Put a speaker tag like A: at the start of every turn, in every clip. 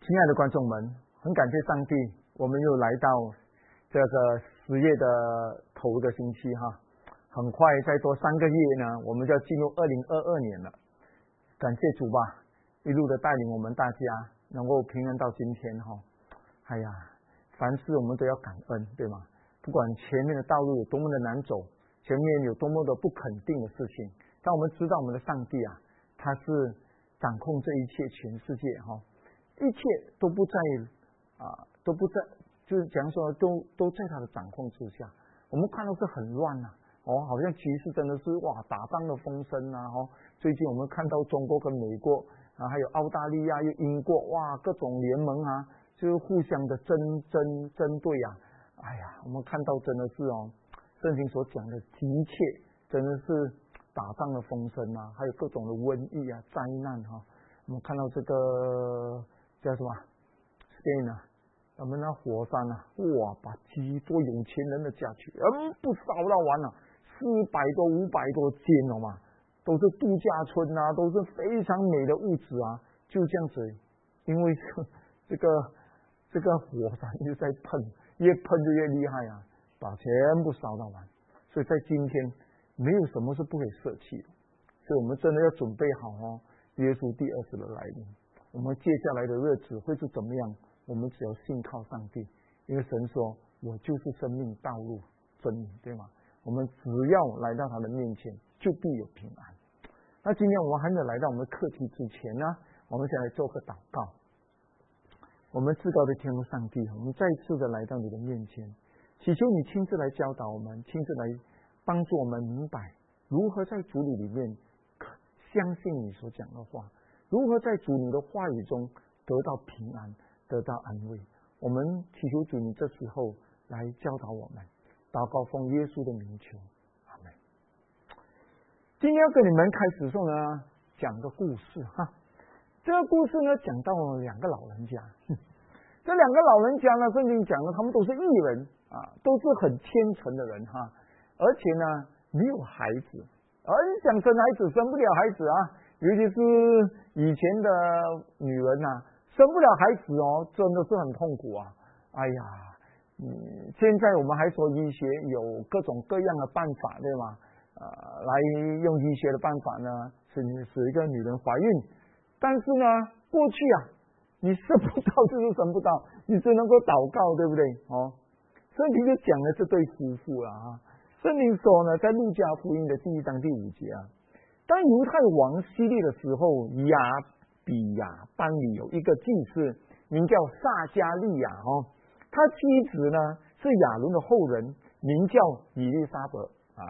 A: 亲爱的观众们，很感谢上帝，我们又来到这个10月的头个星期哈，很快再多3个月呢，我们就要进入2022年了。感谢主吧，一路的带领我们大家能够平安到今天哈。哎呀，凡事我们都要感恩，对吗？不管前面的道路有多么的难走，前面有多么的不肯定的事情，但我们知道我们的上帝啊，他是掌控这一切全世界哈。一切都不在就是讲说都在他的掌控之下。我们看到是很乱啊，好像局势真的是打仗的风声啊，最近我们看到中国跟美国啊，还有澳大利亚又英国各种联盟啊，就是互相的针对啊。哎呀，我们看到真的是圣经所讲的一切真的是打仗的风声啊，还有各种的瘟疫啊、灾难哈。我们看到这个叫什么 Spain 啊，我们那火山啊，把几多有钱人的家全部烧到完了，400多500多间了嘛，都是度假村啊，都是非常美的物质啊，就这样子，因为这个火山一直在喷，越喷就越厉害啊，把全部烧到完。所以在今天没有什么是不可以舍弃的，所以我们真的要准备好耶稣第2次的来临。我们接下来的日子会是怎么样？我们只要信靠上帝，因为神说我就是生命道路真理，对吗？我们只要来到他的面前就必有平安。那今天我们还没有来到我们的课题之前呢，我们先来做个祷告。我们至高的天父上帝，我们再次的来到你的面前，祈求你亲自来教导我们，亲自来帮助我们明白如何在主里面相信你所讲的话，如何在主你的话语中得到平安，得到安慰。我们祈求主你这时候来教导我们，祷告奉耶稣的名求，阿们。今天要跟你们开始的时候呢，讲个故事哈。这个故事呢，讲到2个老人家。这2个老人家呢，圣经讲了，他们都是义人啊，都是很虔诚的人哈，而且呢没有孩子，很想生孩子，生不了孩子啊。尤其是以前的女人啊，生不了孩子真的是很痛苦啊。哎呀，现在我们还说医学有各种各样的办法，对吗？来用医学的办法呢，使一个女人怀孕。但是呢，过去你生不到就是生不到，你只能够祷告，对不对？圣经就讲了这对夫妇了啊。圣经说呢，在路加福音的第1章第5节啊，当犹太王希律的时候，亚比亚班里有一个祭司，名叫撒加利亚他妻子呢是亚伦的后人，名叫以利沙伯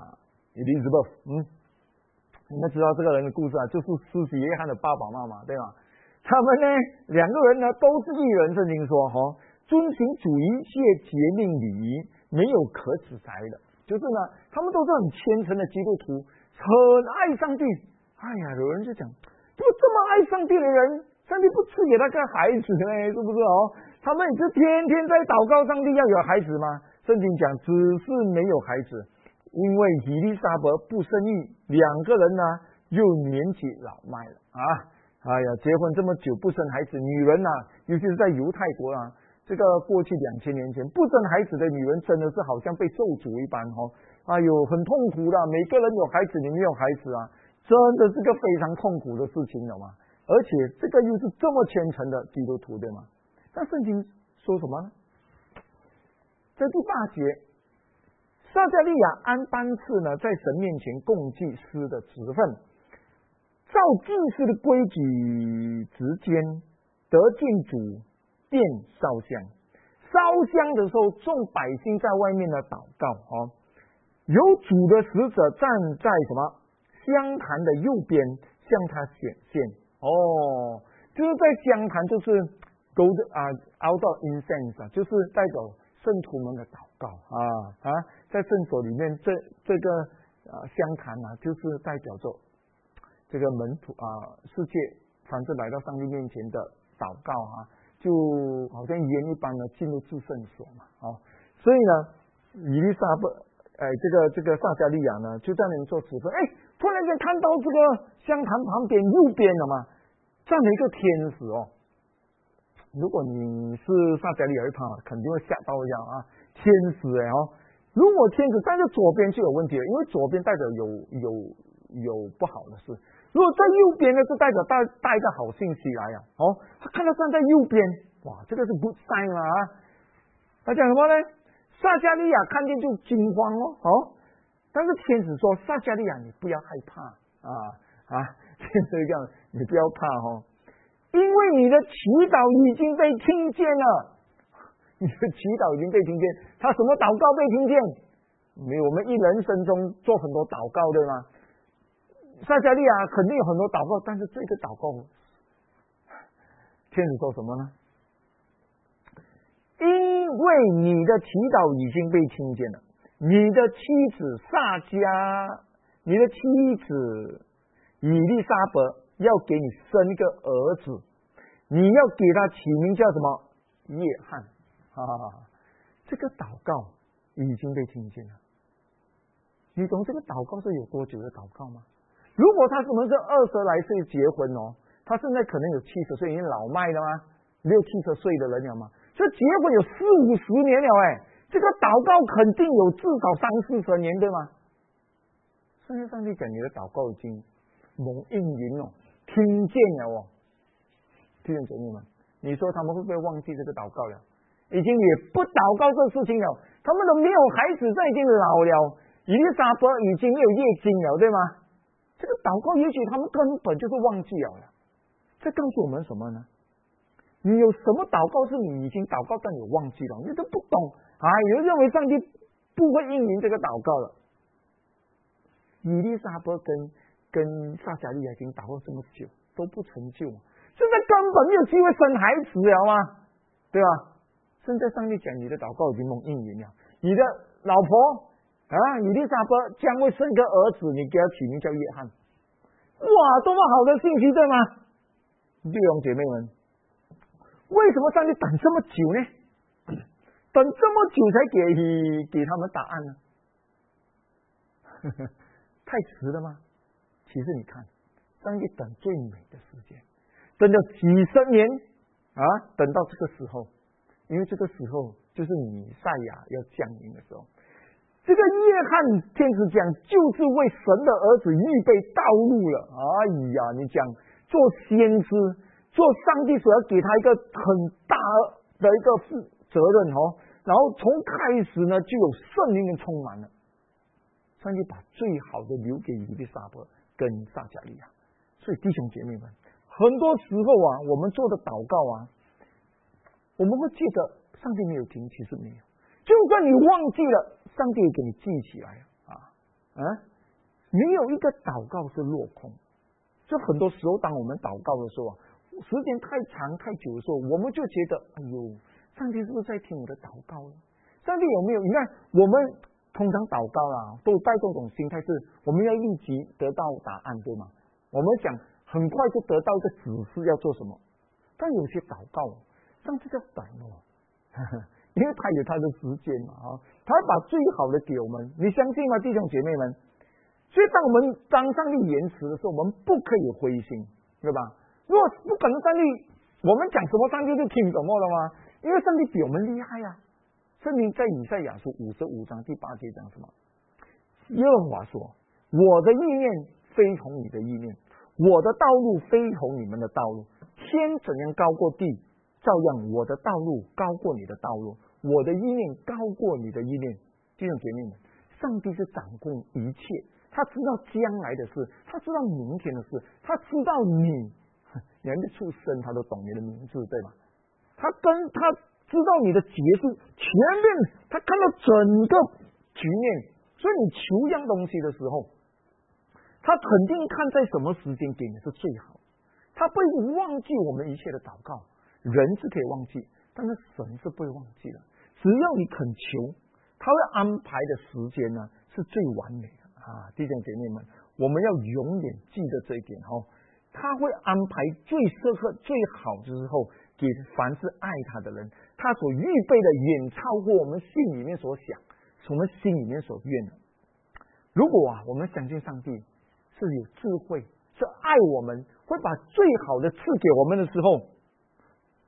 A: Elizabeth。你们知道这个人的故事啊，就是施洗约翰的爸爸妈妈，对吗？他们呢2个人呢都是义人，圣经说遵行主一切诫命礼仪，没有可指摘的。就是呢，他们都是很虔诚的基督徒，很爱上帝。哎呀，有人就讲，这么爱上帝的人，上帝不赐给他个孩子呢，是不是他们也是天天在祷告上帝要有孩子吗？圣经讲只是没有孩子，因为以利沙伯不生育，2个人呢又年纪老迈了啊。哎呀，结婚这么久不生孩子，女人尤其是在犹太国这个过去2000年前不生孩子的女人真的是好像被咒诅一般哎呦，很痛苦的，每个人有孩子你没有孩子真的是个非常痛苦的事情了嘛。而且这个又是这么虔诚的基督徒，对吗？那圣经说什么呢？在第8节，撒加利亚按班次呢，在神面前供祭司的职分，照祭司的规矩之间，得进主殿烧香。烧香的时候，众百姓在外面呢祷告有主的使者站在什么香坛的右边，向他显现就是在香坛，就是 out of incense 就是代表圣徒们的祷告在圣所里面，这个香坛就是代表着这个门徒世界凡是来到上帝面前的祷告就好像盐一般的进入至圣所嘛所以呢，以利沙伯这个撒加利亚呢就在那里做职分，突然间看到这个香坛旁边右边了嘛，站了一个天使如果你是撒迦利亚，肯定会吓到一下啊！天使如果天使站在左边就有问题了，因为左边代表有不好的事。如果在右边呢，就代表带着好信息来啊！他看到站在右边，哇，这个是 good sign 了啊！他讲什么呢？撒迦利亚看见就惊慌但是天使说：撒迦利亚，你不要害怕天使这样，你不要怕因为你的祈祷已经被听见了。你的祈祷已经被听见，他什么祷告被听见？我们一人生中做很多祷告，对吗？撒迦利亚肯定有很多祷告，但是这个祷告，天使说什么呢？因为你的祈祷已经被听见了，你的妻子撒迦，你的妻子以利沙伯要给你生一个儿子，你要给他起名叫什么？约翰。这个祷告已经被听见了。你懂这个祷告是有多久的祷告吗？如果他们是20来岁结婚他现在可能有70岁，已经老迈了吗？60、70岁的人了吗？这结婚有40、50年了这个祷告肯定有至少30、40年，对吗？圣经上帝讲你的祷告已经蒙应允听见了弟兄姐妹们，你说他们会不会忘记这个祷告了？已经也不祷告这事情了，他们都没有孩子，这已经老了，以利沙伯已经没有月经了，对吗？这个祷告也许他们根本就是忘记了。这告诉我们什么呢？你有什么祷告是你已经祷告但你忘记了，你都不懂有人认为上帝不会应允这个祷告了。以利沙伯跟撒迦利亚已经祷告这么久都不成就，现在根本没有机会生孩子了吗？对吧？现在上帝讲你的祷告已经蒙应允了，你的老婆以利沙伯将会生个儿子，你给他起名叫约翰。哇，多么好的信息，对吗？弟兄姐妹们，为什么上帝等这么久呢？等这么久才给他们答案呢？太迟了吗？其实你看，上帝等最美的时间，等了几十年等到这个时候，因为这个时候就是弥赛亚要降临的时候。这个约翰天使讲，就是为神的儿子预备道路了。你讲做先知，做上帝所要给他一个很大的一个责任然后从开始呢就有圣灵的充满了。上帝把最好的留给以利沙伯跟撒迦利亚。所以弟兄姐妹们，很多时候我们做的祷告我们会觉得上帝没有听，其实没有。就算你忘记了，上帝也给你记起来没有一个祷告是落空。就很多时候当我们祷告的时候时间太长太久的时候，我们就觉得上帝是不是在听我的祷告呢？上帝有没有？你看我们通常祷告都带这种心态，是我们要立即得到答案，对吗？我们想很快就得到一个指示要做什么，但有些祷告上帝要等因为他有他的时间他会把最好的给我们，你相信吗，弟兄姐妹们？所以当上帝延迟的时候，我们不可以灰心，对吧？如果不可能上帝，我们讲什么上帝就听什么了吗？因为上帝比我们厉害圣经在以赛亚书55章第8节讲什么？耶和华说：我的意念非同你的意念，我的道路非同你们的道路。天怎样高过地，照样我的道路高过你的道路，我的意念高过你的意念。弟兄姐妹们，上帝是掌控一切，他知道将来的事，他知道明天的事，他知道你还没出生他都懂你的名字，对吧？他知道你的结束，全面他看到整个局面，所以你求一样东西的时候，他肯定看在什么时间给你是最好。他不会忘记我们一切的祷告，人是可以忘记，但是神是不会忘记的。只要你肯求，他会安排的时间呢是最完美的弟兄姐妹们，我们要永远记得这一点他会安排最适合最好之后给凡是爱他的人，他所预备的远超过我们心里面所想，我们心里面所愿的。如果我们相信上帝是有智慧，是爱我们，会把最好的赐给我们的时候，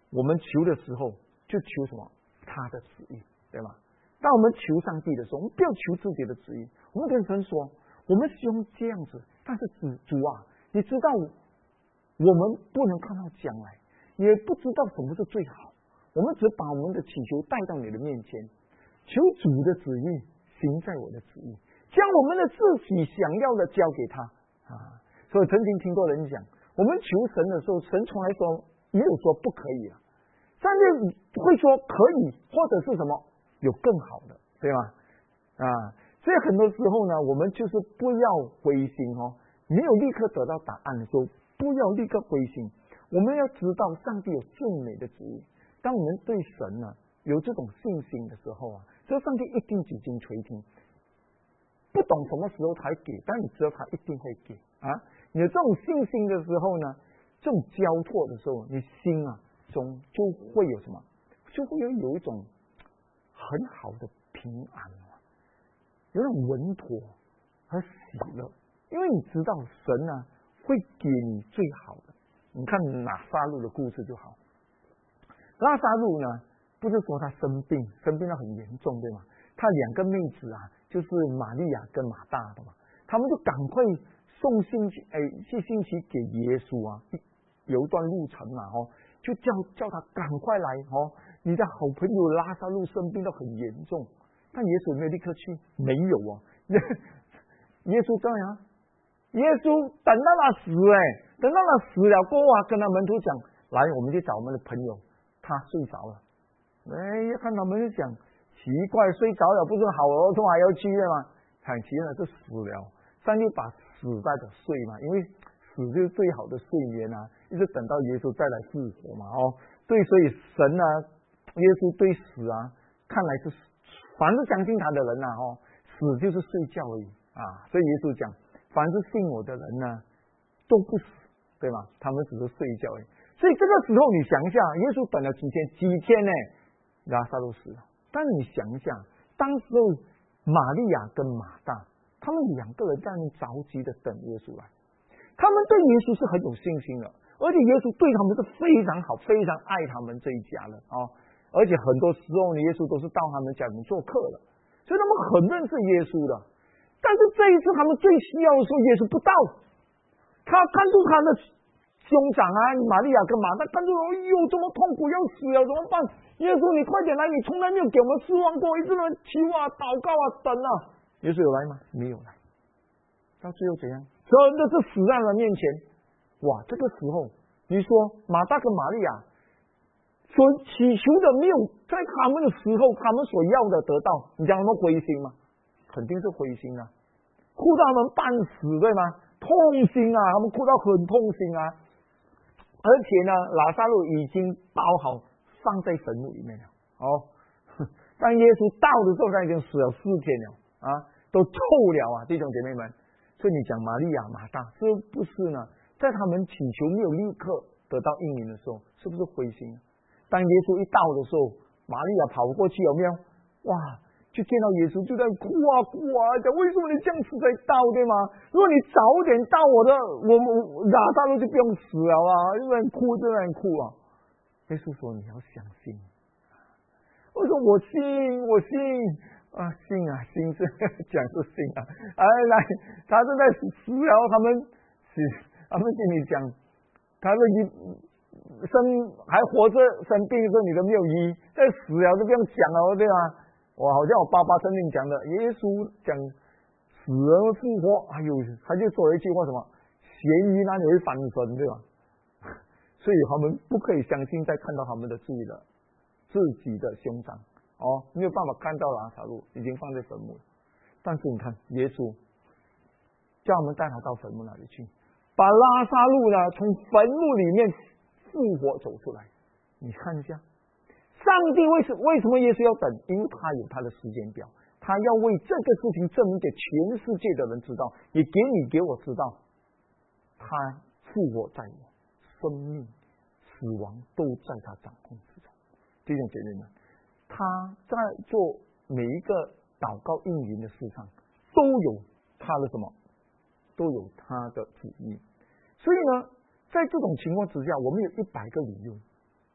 A: 我们求的时候就求什么？他的旨意，对吗？当我们求上帝的时候，我们不要求自己的旨意，我们跟神说，我们希望这样子，但是主啊，你知道我们不能看到将来，也不知道什么是最好，我们只把我们的祈求带到你的面前，求主的旨意行在我的旨意，将我们的自己想要的交给他啊。所以曾经听过人讲，我们求神的时候，神从来说没有说不可以啊，上帝会说可以，或者是什么有更好的，对吗？所以很多时候呢，我们就是不要灰心哦，没有立刻得到答案的时候，不要立刻灰心。我们要知道上帝有最美的旨意。当我们对神呢有这种信心的时候啊，这上帝一定几经垂听。不懂什么时候才给，但你知道他一定会给啊！你有这种信心的时候呢，这种交托的时候，你心啊中就会有什么？就会有一种很好的平安啊，有种稳妥和喜乐，因为你知道神呢会给你最好的。你看拿撒路的故事就好，拉撒路呢不是说他生病得很严重，对吗？他两个妹子啊，就是玛利亚跟马大的嘛，他们就赶快送信息给耶稣啊，有一段路程嘛，就叫他赶快来你的好朋友拉撒路生病得很严重，但耶稣没有立刻去，没有啊，耶稣这样，耶稣等到他死等到他死了过后啊，跟他门徒讲，来，我们去找我们的朋友，他睡着了。看他们就讲，奇怪，睡着了不是好儿童还要去的吗？很奇怪是死了，上帝把死代表睡嘛，因为死就是最好的睡眠啊，一直等到耶稣再来复活嘛，对，所以神呢，耶稣对死啊，看来是凡是相信他的人啊，死就是睡觉而已啊，所以耶稣讲，凡是信我的人呢，都不死，对吗？他们只是睡觉而已。所以这个时候你想一下，耶稣等了几天呢？拉撒路死了，但是你想一下，当时候玛利亚跟马大，他们两个人在那着急的等耶稣来，他们对耶稣是很有信心的，而且耶稣对他们是非常好，非常爱他们这一家人而且很多时候呢，耶稣都是到他们家里面做客的，所以他们很认识耶稣的。但是这一次他们最需要的时候，耶稣不到，他看住他的兄长啊，玛利亚跟马大看住，哎呦，这么痛苦，要死了，怎么办？耶稣，你快点来！你从来没有给我们失望过，一直在求啊、祷告啊、等啊。耶稣有来吗？没有来。到最后怎样？真的是死在了面前。哇，这个时候，你说马大跟玛利亚所祈求的没有在他们的时候，他们所要的得到，你讲他们灰心吗？肯定是灰心啊，哭到他们半死，对吗？痛心啊，他们哭到很痛心啊。而且呢，拉撒路已经包好放在坟墓里面了当耶稣到的时候，他已经死了4天了都臭了啊，弟兄姐妹们。所以你讲玛利亚、马大，是不是呢？在他们祈求没有立刻得到应允的时候，是不是灰心？当耶稣一到的时候，玛利亚跑过去，有没有？哇！就见到耶稣就在哭啊讲为什么你这样子才到，对吗？如果你早点到，我拉撒路就不用死了啊！就在哭啊！耶稣说你要相信。我说我信啊，信是讲是信啊！来，他正在死了，他们跟你讲，他说你还活着生病的时候你都没有医，再死了就不用讲了，对吗？好像我爸爸曾经讲的，耶稣讲死人复活，他就说了一句话，什么咸鱼哪里会翻身，对吧？所以他们不可以相信，在看到他们的自己的兄长没有办法看到拉撒路已经放在坟墓了。但是你看，耶稣叫他们带他到坟墓那里去，把拉撒路呢从坟墓里面复活走出来。你看一下。上帝为什么耶稣要等？因为他有他的时间表，他要为这个事情证明给全世界的人知道，也给你给我知道，他复活在我，生命、死亡都在他掌控之中。弟兄姐妹们，他在做每一个祷告应允的事上，都有他的什么？都有他的旨意。所以呢，在这种情况之下，我们有100个理由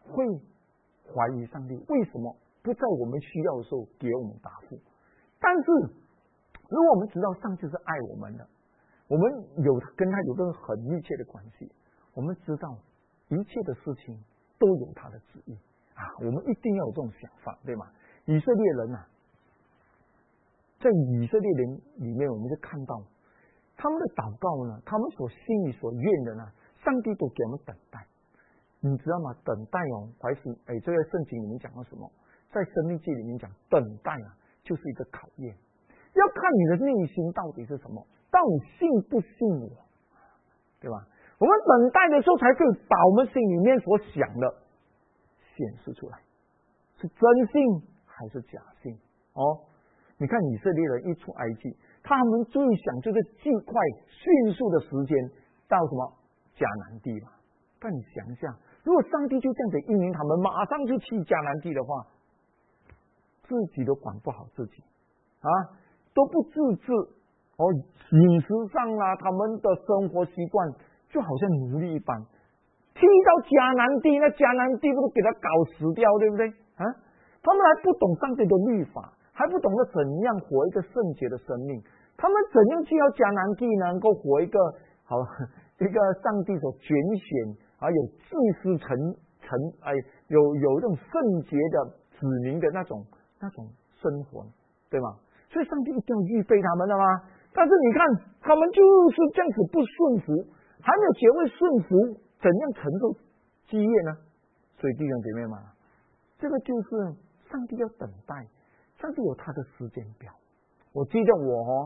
A: 会怀疑上帝为什么不在我们需要的时候给我们答复。但是如果我们知道上帝是爱我们的，我们跟他有个很密切的关系，我们知道一切的事情都有他的旨意啊，我们一定要有这种想法，对吗？以色列人啊，在以色列人里面，我们就看到他们的祷告呢，他们心里所愿的呢，上帝都给我们等待。你知道吗？等待哦，这个圣经里面讲到什么？在申命记里面讲，等待啊，就是一个考验，要看你的内心到底是什么，到底信不信我，对吧？我们等待的时候，才可以把我们心里面所想的显示出来，是真信还是假信哦？你看以色列人一出埃及，他们最想就是尽快迅速的时间到什么迦南地嘛。但你想一下，如果上帝就这样子应允他们，马上就去迦南地的话，自己都管不好自己啊，都不自制哦，饮食上啊，他们的生活习惯就好像奴隶一般。踢到迦南地，那迦南地不都给他搞死掉，对不对啊？他们还不懂上帝的律法，还不懂得怎样活一个圣洁的生命，他们怎样去到迦南地能够活一个上帝所拣选啊，有祭司有这种圣洁的子民的那种生活，对吗？所以上帝一定要预备他们的吗？但是你看，他们就是这样子不顺服，还没有学会顺服，怎样承受基业呢？所以弟兄姐妹们，这个就是上帝要等待，上帝有他的时间表。我记得我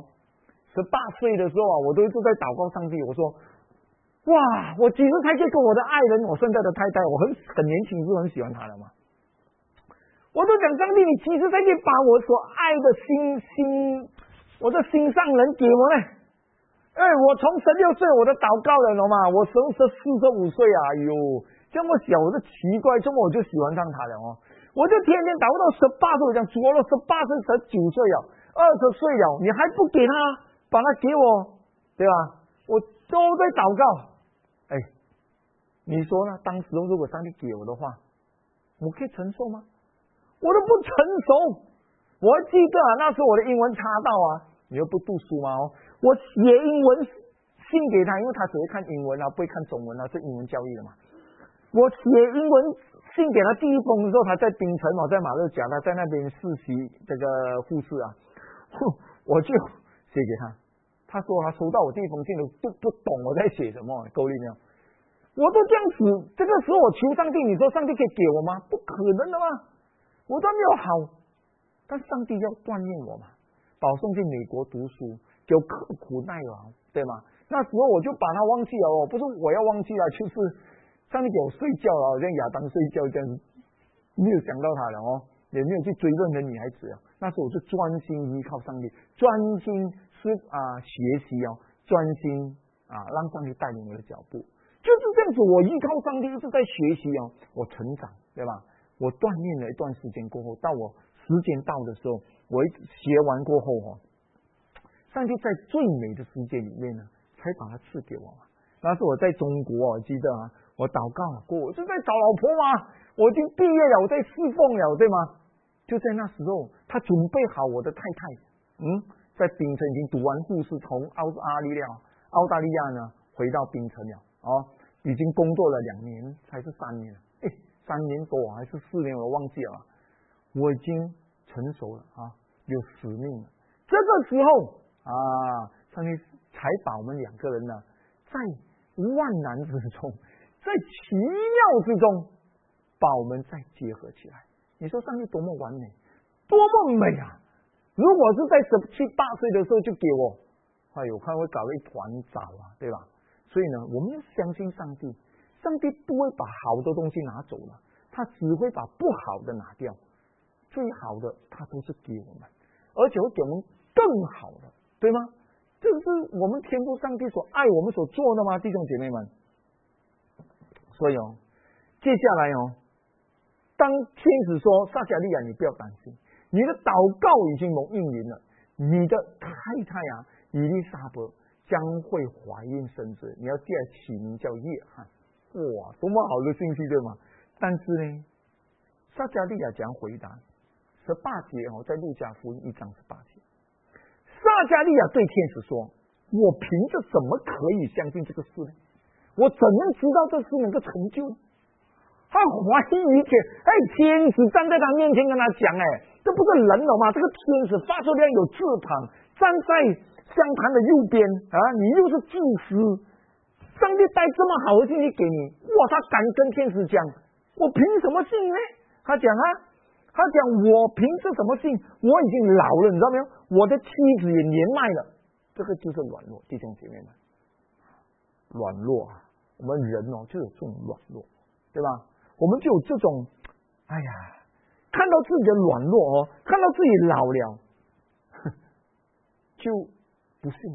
A: 18岁的时候啊，我都一直在祷告上帝，我说哇，我几时才可以跟我的爱人，我现在的太太，我很年轻，是很喜欢她的嘛。我都讲上帝，你几时才可以把我所爱的我的心上人给我呢？我从16岁我的祷告了，懂吗？我从45岁啊，哎呦，这么小我就奇怪，这么我就喜欢上他了哦。我就天天祷告到18岁，我讲主，我18岁、19岁了，20岁了，你还不给他，把他给我，对吧？我都在祷告。你说呢？当时如果上帝给我的话，我可以承受吗？我都不成熟。我还记得啊，那时候我的英文差到啊，你又不读书嘛我写英文信给他，因为他只会看英文啊，不会看中文啊，是英文教育的嘛。我写英文信给他第一封的时候，他在槟城在马六甲，他在那边实习这个护士啊，我就写给他，他说他收到我第一封信都不懂我在写什么，够力没有？我都这样子，这个时候我求上帝，你说上帝可以给我吗？不可能的嘛，我都没有好，但上帝要锻炼我嘛，把我送去美国读书，就刻苦耐劳，对吗？那时候我就把他忘记了不是我要忘记了，就是上帝给我睡觉了，好像亚当睡觉这样子，没有想到他了也没有去追任何女孩子了。那时候我就专心依靠上帝，专心学习专心让上帝带领我的脚步。就是这样子，我依靠上帝一直在学习我成长，对吧？我锻炼了一段时间过后，到我时间到的时候，我学完过后上帝在最美的时间里面呢，才把它赐给我嘛。那是我在中国记得我祷告过，我是在找老婆嘛，我已经毕业了，我在侍奉了，对吗？就在那时候，他准备好我的太太，在槟城已经读完护士，从澳大利亚呢回到槟城了已经工作了2年还是3年3年多还是4年，我忘记了。我已经成熟了有使命了。这个时候上帝才把我们2个人呢，在万难之中，在奇妙之中，把我们再结合起来。你说上帝多么完美，多么美啊！如果是在17、18岁的时候就给我，我看会搞得一团糟对吧？所以呢，我们要相信上帝，上帝不会把好的东西拿走了，他只会把不好的拿掉，最好的他都是给我们，而且会给我们更好的，对吗？这是我们天父上帝所爱我们所做的吗，弟兄姐妹们？所以接下来当天使说撒迦利亚，你不要担心，你的祷告已经蒙应允了，你的太太以利沙伯将会怀孕生子，你要记得起名叫约翰。哇，多么好的信息，对吗？ 但是呢，撒迦利亚讲回答18节在路加福音1章18节，撒迦利亚对天使说：“我凭着什么可以相信这个事呢？我怎能知道这事能够成就呢？”他怀疑一切，天使站在他面前跟他讲，这不是人了吗？这个天使发出亮有翅膀，站在香坛的右边啊！你又是祭司，上帝带这么好的信息给你，哇！他敢跟天使讲，我凭什么信呢？他讲我凭着什么信？我已经老了，你知道没有？我的妻子也年迈了，这个就是软弱，弟兄姐妹们，软弱啊！我们人就有这种软弱，对吧？我们就有这种，看到自己的软弱看到自己老了，就不信，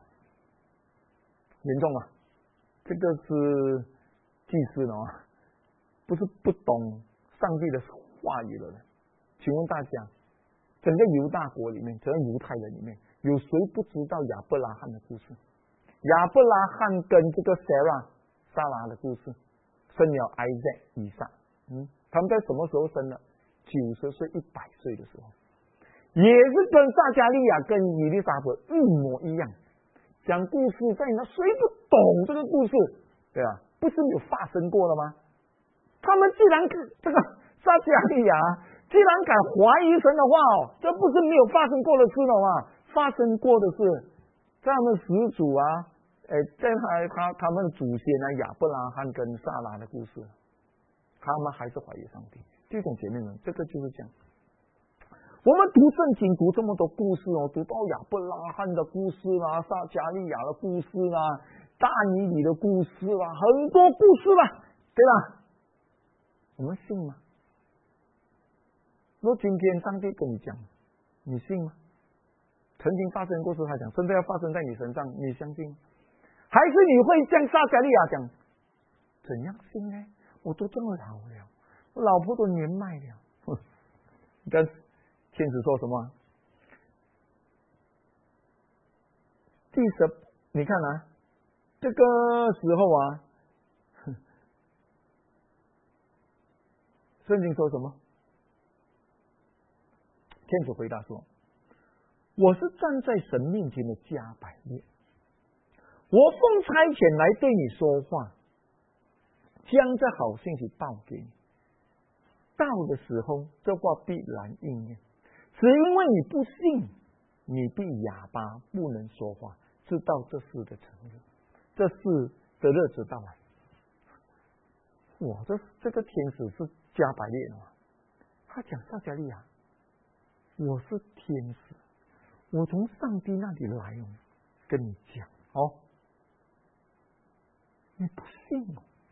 A: 严重啊！这个是祭司呢，不是不懂上帝的话语了。请问大家，整个犹大国里面，整个犹太人里面，有谁不知道亚伯拉罕的故事？亚伯拉罕跟这个撒拉的故事，生了Isaac以撒。他们在什么时候生的？90岁、100岁的时候，也是跟撒迦利亚跟以利撒伯一模一样。讲故事在那，谁不懂这个故事？对吧？不是没有发生过了吗？他们既然这个撒迦利亚既然敢怀疑神的话这不是没有发生过的事了吗？发生过的是在他们始祖在他们的祖先亚伯拉罕跟撒拉的故事，他们还是怀疑上帝。弟兄姐妹们，这个就是这样。我们读圣经读这么多故事读到亚伯拉罕的故事啦，撒迦利亚的故事啦，大尼里的故事啦，很多故事啦，对吧？我们信吗？若今天上帝跟你讲，你信吗？曾经发生过事，他讲真的要发生在你身上，你相信吗？还是你会像撒迦利亚讲，怎样信呢？我都这么老了，我老婆都年迈了。你看天使说什么？你看这个时候圣经说什么？天使回答说：“我是站在神面前的加百列，我奉差遣来对你说话，将这好信息报给你。到的时候，这话必然应验。只因为你不信，你必哑巴，不能说话，知道这事的成日，这事的日子到来。”哇，这个天使是加百列的嘛？他讲撒迦利亚，我是天使，我从上帝那里来跟你讲你不信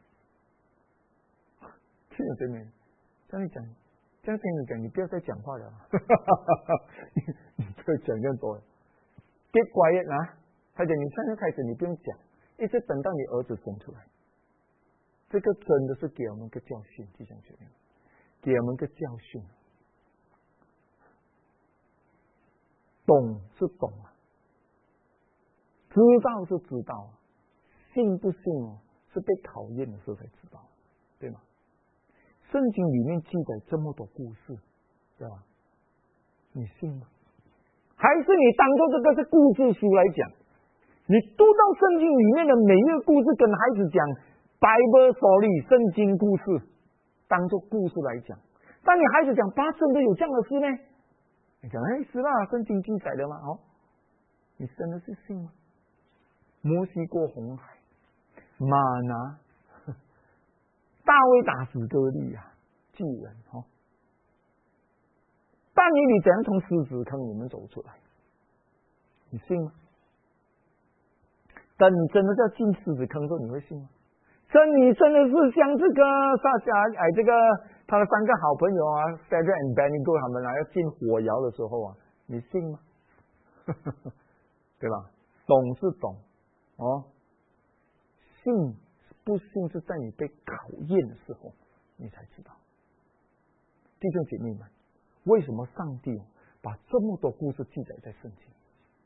A: 弟兄姐妹，这样讲，这样听你讲，你不要再讲话了，你不要讲更多了。Get quiet他讲你现在开始你不用讲，一直等到你儿子生出来。这个真的是给我们个教训，弟兄姐妹，给我们个教训。懂是懂知道是知道信不信是被考验的时候才知道，对吗？圣经里面记载这么多故事，对吧？你信吗？还是你当做这个是故事书来讲？你读到圣经里面的每一个故事，跟孩子讲 Bible story 圣经故事，当做故事来讲。但你孩子讲，爸，真的有这样的事呢？你讲是啦，圣经记载的嘛，你真的是信吗？摩西过红海，马拿，大卫打死歌利亚巨人但你怎样从狮子坑里面走出来？你信吗？但你真的要进狮子坑的时候，你会信吗？你真的是像这个撒迦这个他的3个好朋友Shadrach and Abednego 他们要进火窑的时候你信吗？对吧？懂是懂信不信是在你被考验的时候你才知道。弟兄姐妹们，为什么上帝把这么多故事记载在圣经？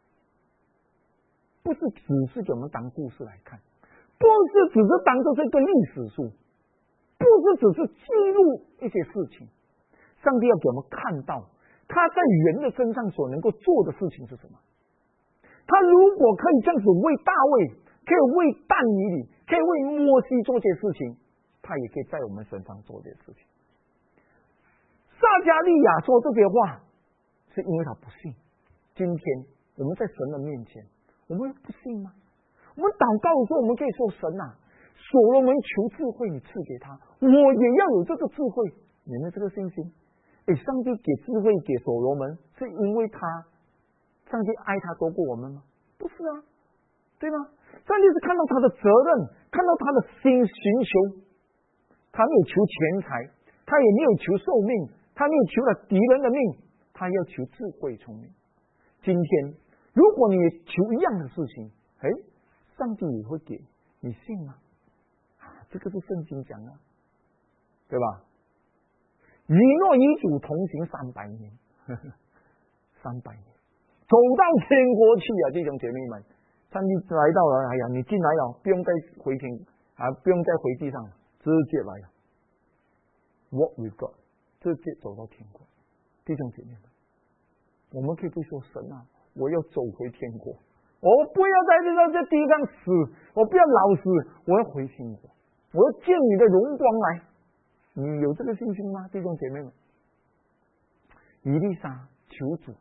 A: 不是只是给我们当故事来看，不是只是当作是一个历史书， 不是只是记录一些事情，上帝要给我们看到他在人的身上所能够做的事情是什么。他如果可以这样子为大卫，可以为但以理，可以为摩西做这些事情，他也可以在我们身上做这些事情。撒迦利亚说这些话，是因为他不信。今天我们在神的面前，我们不信吗？我们祷告的时候，我们可以说：神啊，所罗门求智慧，你赐给他，我也要有这个智慧。你们这个信心，上帝给智慧给所罗门，是因为上帝爱他多过我们吗？不是啊，对吗？上帝是看到他的责任，看到他的心寻求，他没有求钱财，他也没有求寿命，他没有求了敌人的命，他要求智慧聪明。今天如果你求一样的事情，上帝也会给你，信吗？这个是圣经讲的，对吧？以诺与主同行300年，300年，走到天国去啊！弟兄姐妹们，上帝来到了，你进来了，不用再回天不用再回地上了，直接来了。Walk with God， 直接走到天国。弟兄姐妹们，我们可以不说神啊，我要走回天国，我不要在这地上死，我不要老死，我要回天国，我要见你的荣光来。你有这个信心吗，弟兄姐妹们？以利沙求主，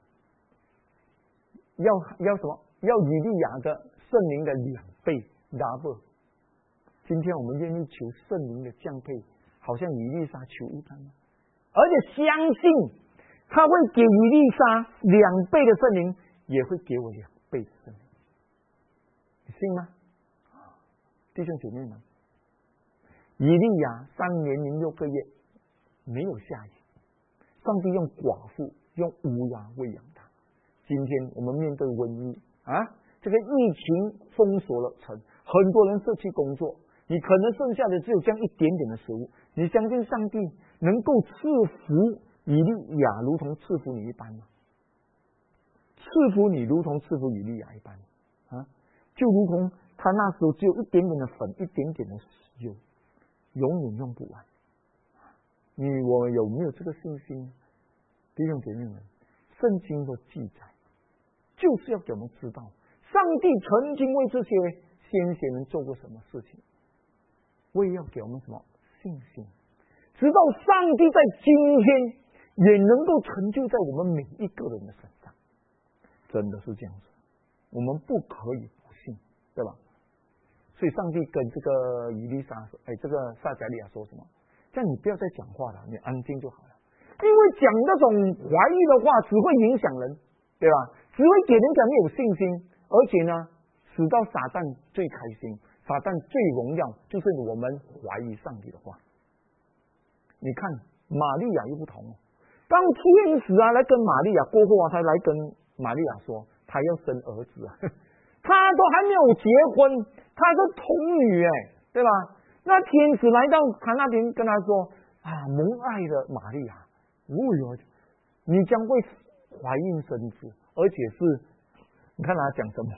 A: 要什么？要以利亚的圣灵的2倍 double。今天我们愿意求圣灵的降配，好像以利沙求一般吗？而且相信他会给以利沙2倍的圣灵，也会给我2倍的圣灵。你信吗？弟兄姐妹们，以利亚3年零6个月没有下雨，上帝用寡妇用乌鸦喂养他。今天我们面对瘟疫这个疫情封锁了城，很多人失去工作，你可能剩下的只有这样一点点的食物。你相信上帝能够赐福以利亚如同赐福你一般吗？赐福你如同赐福以利亚一般就如同他那时候只有一点点的粉，一点点的油，永远用不完。我有没有这个信心？弟兄姐妹们，圣经的记载就是要给我们知道，上帝曾经为这些先贤们做过什么事情，为要给我们什么信心，直到上帝在今天也能够成就在我们每一个人的身上。真的是这样子，我们不可以不信，对吧？所以上帝跟这个以利沙说，这个撒迦利亚说什么？这样你不要再讲话了，你安静就好了。因为讲那种怀疑的话，只会影响人，对吧？只会给人家没有信心，而且呢，使到撒旦最开心，撒旦最荣耀，就是我们怀疑上帝的话。你看玛利亚又不同，当天使来跟玛利亚过后他来跟玛利亚说，他要生儿子他都还没有结婚，他是童女对吧？那天使来到他那边跟他说蒙爱的玛利亚，你将会怀孕生子，而且是，你看他讲什么？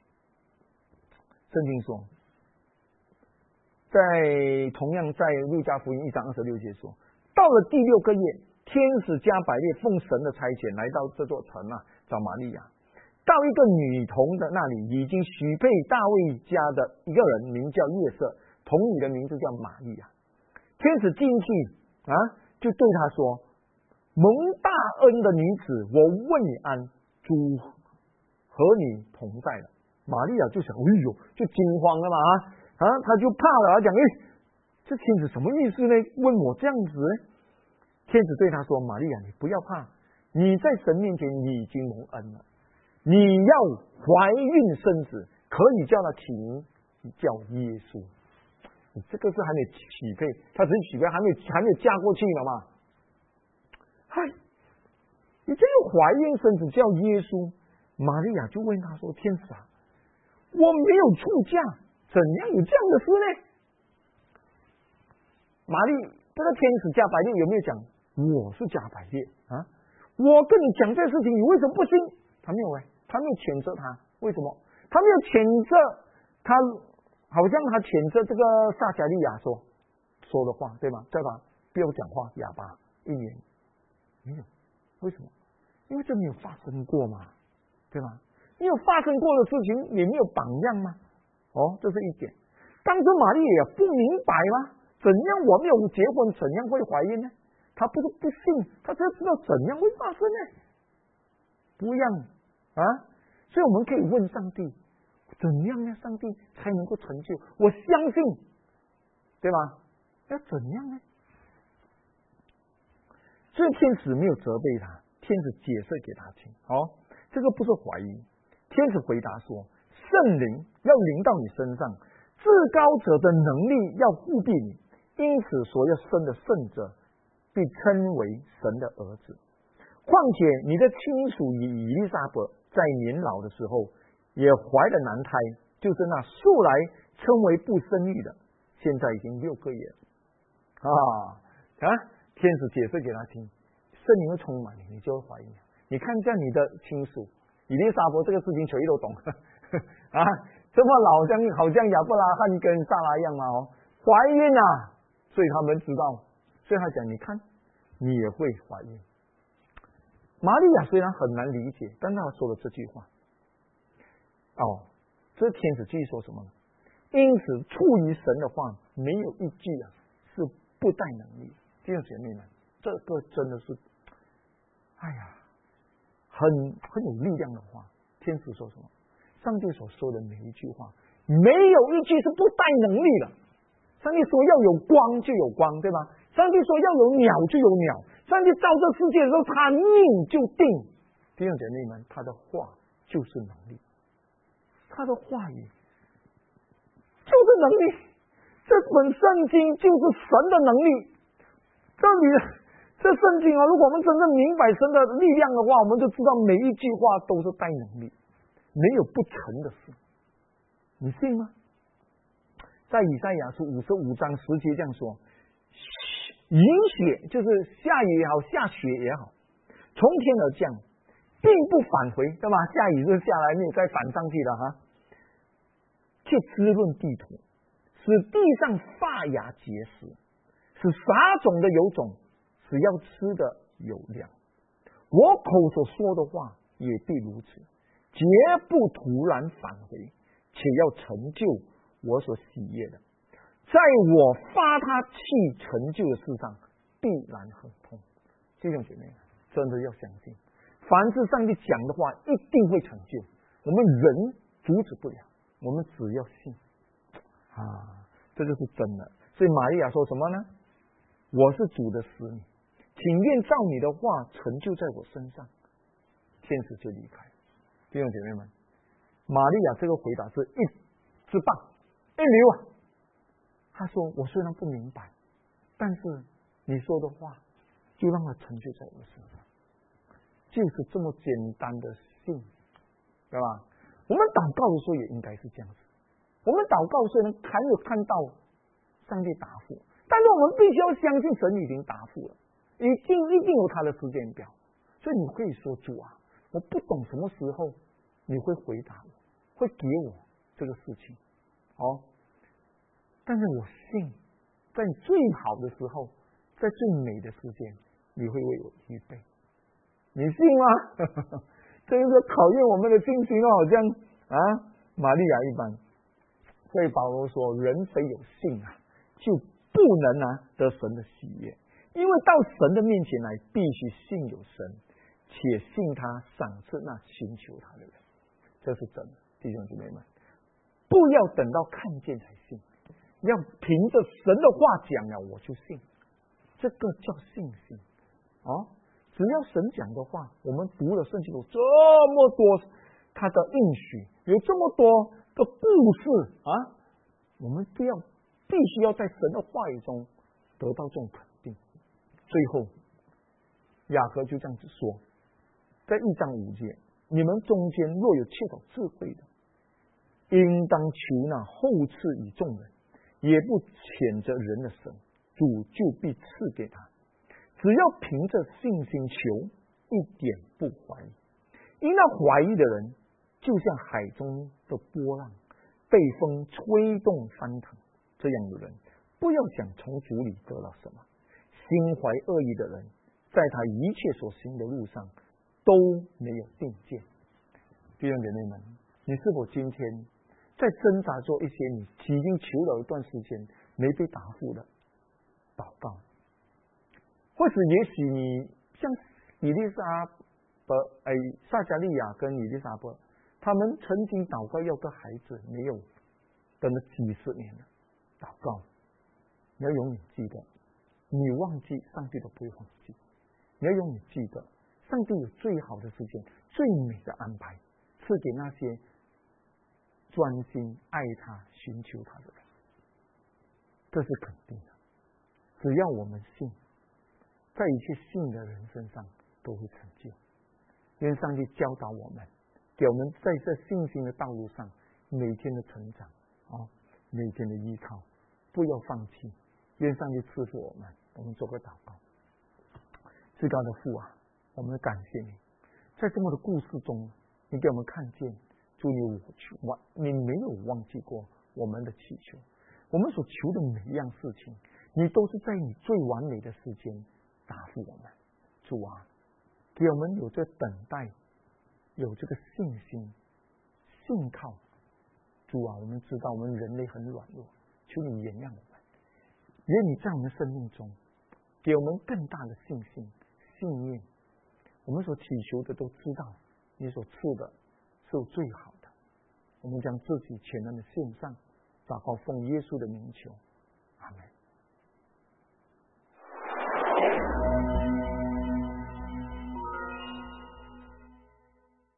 A: 圣经说，同样在路加福音1章26节说，到了第6个月，天使加百列奉神的差遣来到这座城找玛利亚，到一个女童的那里，已经许配大卫家的一个人，名叫约瑟，童女的名字叫玛利亚。天使进去就对他说，蒙大恩的女子，我问你安，主和你同在了。玛利亚就想，就惊慌了嘛他就怕了，他讲，这天使什么意思呢？问我这样子呢？天使对他说，玛利亚，你不要怕，你在神面前你已经蒙恩了，你要怀孕生子，可以叫他起名叫耶稣。你这个是还没起配，他只是起配，还没有嫁过去了嘛。你这个怀孕生子叫耶稣。玛利亚就问他说，天使我没有出嫁，怎样有这样的事呢？这个天使加百列有没有讲我是加百列我跟你讲这事情，你为什么不信？他没有他没有谴责他，为什么？他没有谴责他，好像他谴责这个撒迦利亚说， 说的话，对吧？叫他不要讲话，哑巴1年没有，为什么？因为这没有发生过嘛，对吧？你有发生过的事情，也没有榜样吗？这是一点。当时玛利亚不明白吗？怎样我没有结婚，怎样会怀孕呢？他不是不信，他只知道怎样会发生呢？不一样啊！所以我们可以问上帝，怎样呢？上帝才能够成就？我相信，对吧？要怎样呢？所以天使没有责备他，天使解释给他听。这个不是怀疑。天使回答说：圣灵要临到你身上，至高者的能力要护庇你，因此所要生的圣者被称为神的儿子。况且你的亲属以利沙伯在年老的时候也怀了男胎，就是那素来称为不生育的，现在已经6个月了。天使解释给他听，圣灵会充满你，你就会怀孕。你看这样你的亲属以利沙伯这个事情谁都懂这么老好像亚伯拉罕跟撒拉一样怀孕啊，所以他们知道，所以他讲，你看你也会怀孕。玛利亚虽然很难理解，但他说了这句话。这天使继续说什么呢？因此出于神的话没有一句是不带能力。弟兄姐妹们，这个真的是很有力量的话。天使说什么？上帝所说的每一句话没有一句是不带能力的。上帝说要有光就有光，对吧？上帝说要有鸟就有鸟。上帝造这世界的时候，他命就定。弟兄姐妹们，他的话就是能力，他的话语就是能力。这本圣经就是神的能力。这圣经如果我们真正明白神的力量的话，我们就知道每一句话都是带能力，没有不成的事。你信吗？在以赛亚书55章10节这样说：雨雪，就是下雨也好，下雪也好，从天而降，并不返回，对吧？下雨就下来，没有再返上去了去滋润地土，使地上发芽结实，使撒种的有种，使要吃的有粮。我口所说的话也必如此，绝不突然返回，且要成就我所喜悦的。在我发他去成就的事上，必然亨通。弟兄姐妹，真的要相信，凡是上帝讲的话，一定会成就。我们人阻止不了，我们只要信这就是真的。所以玛利亚说什么呢？我是主的使女，请愿照你的话成就在我身上。天使就离开。弟兄姐妹们，玛利亚这个回答是一之棒，一流他说：我虽然不明白，但是你说的话就让它成就在我身上，就是这么简单的信，对吧？我们祷告的时候也应该是这样子。我们祷告虽然还没有看到上帝答复，但是我们必须要相信神已经答复了，一定有他的时间表。所以你可以说：主啊，我不懂什么时候你会回答我，会给我这个事情但是我信，在最好的时候，在最美的时间，你会为我预备。你信吗？这就是考验我们的信心好像玛利亚一般。所以保罗说，人非有信就不能得神的喜悦，因为到神的面前来，必须信有神，且信他赏赐那寻求他的人。这是真的。弟兄姊妹们，不要等到看见才信，要凭着神的话讲了我就信，这个叫信心只要神讲的话，我们读了圣经有这么多他的应许，有这么多的故事我们必须要在神的话语中得到这种肯定。最后雅各就这样子说，在1章5节，你们中间若有缺少智慧的，应当求那后赐与众人，也不谴责人的神，主就必赐给他。只要凭着信心求，一点不怀疑。因那怀疑的人，就像海中的波浪，被风吹动翻腾，这样的人不要想从主里得到什么。心怀恶意的人，在他一切所行的路上都没有定见。弟兄姐妹们，你是否今天在挣扎做一些你已经求了一段时间没被答复的祷告？或者也许你像撒加利亚跟以利沙伯，他们曾经祷告要个孩子，没有，等了几十年了。祷告，你要永远记得，你忘记上帝都不会忘记。你要永远记得，上帝有最好的时间、最美的安排，赐给那些专心爱他、寻求他的人。这是肯定的。只要我们信，在一切信的人身上都会成就。愿上帝教导我们，给我们在这信心的道路上每天的成长每天的依靠，不要放弃。愿上帝赐福我们。我们做个祷告。至高的父啊，我们感谢你，在这么的故事中，你给我们看见，主你没有忘记过我们的祈求，我们所求的每一样事情，你都是在你最完美的时间答复我们。主啊，给我们有这等待，有这个信心、信靠。主啊，我们知道我们人类很软弱，求你原谅我们，愿你在我们生命中给我们更大的信心、信念。我们所祈求的都知道，你所赐的是最好的。我们将自己全然的献上，祷告奉耶稣的名求，阿们。